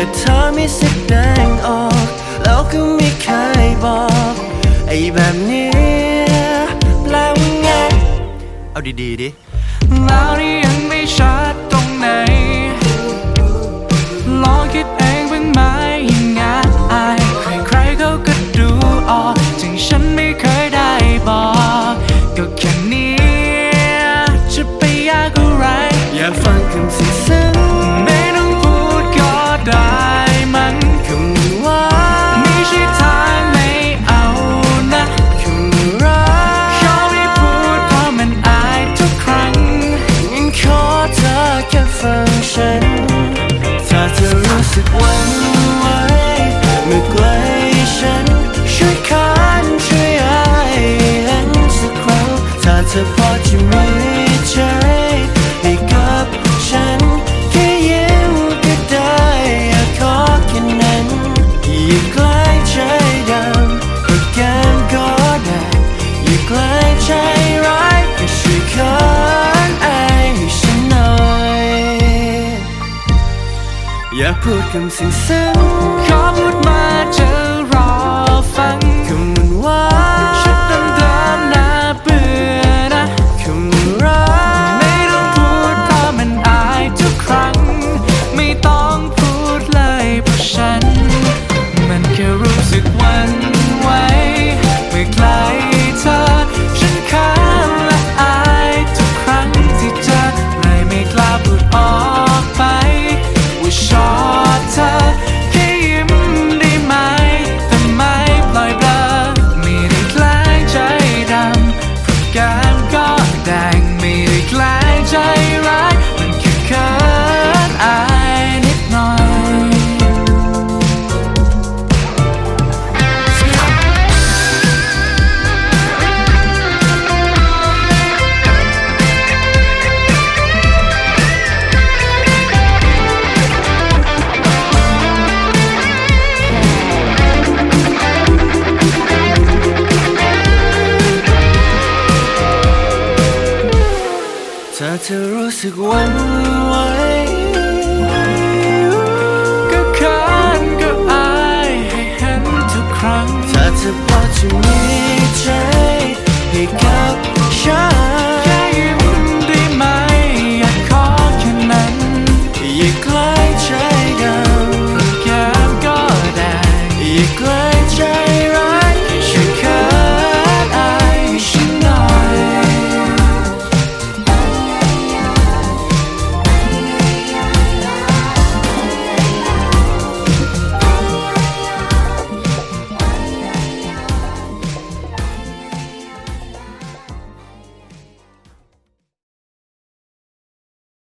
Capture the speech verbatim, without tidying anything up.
เธอไม่แสดงออกแล้วก็ไม่เคยบอกไอ้แบบนี้แปลว่าไงเอาดีๆดิแล้วนี่ยังไม่ชัดตรงไหนลองคิดเองบ้างไหมยังไงใครๆเขาก็ดูออกถึงฉันไม่เคยได้บอกก็แค่นี้จะไปยากอะไรอยากฟังคำซึ้งๆไม่ต้องพูดก็ได้มันคำว่าไม่ใช่ทางไม่เอานะคำรักเขาไม่พูดเพราะมันอายทุกครั้งงั้นขอเธอแค่ฟังฉันถ้าเธอรู้สึกหวั่นไหวเมื่อใกล้ฉันช่วยคันช่วยให้เห็นสักครั้งถ้าเธอพอจะมีใจให้กับฉันแค่ยิ้มก็ได้อยากขอแค่นั้นอย่าใกล้ใจดำก็แก้มก็ได้อย่าใกล้ใจร้ายก็ช่วยคันไอให้ฉันหน่อยอยากพูดคำซึ้งๆขอพูดมาจะรอฟังคำว่าชุดเดิมๆน่าเบื่อนะคำรักไม่ต้องพูดเพราะมันอายทุกครั้งไม่ต้องพูดเลยเพราะฉันมันแค่รู้สึกหวั่นไหวเมื่อใกล้เธอฉันคันและอายทุกครั้งที่เจอเลยไม่กล้าพูดออกไปว่าชอบเธอแค่ยิ้มได้ไหมแต่ไม่ปล่อยเบลอไม่ได้แกล้งใจดำเพราะแก้มก็แดงไม่ได้แกล้งใจร้ายมันแค่เขินอายนิดหน่อยถ้าเธอรู้สึกหวั่น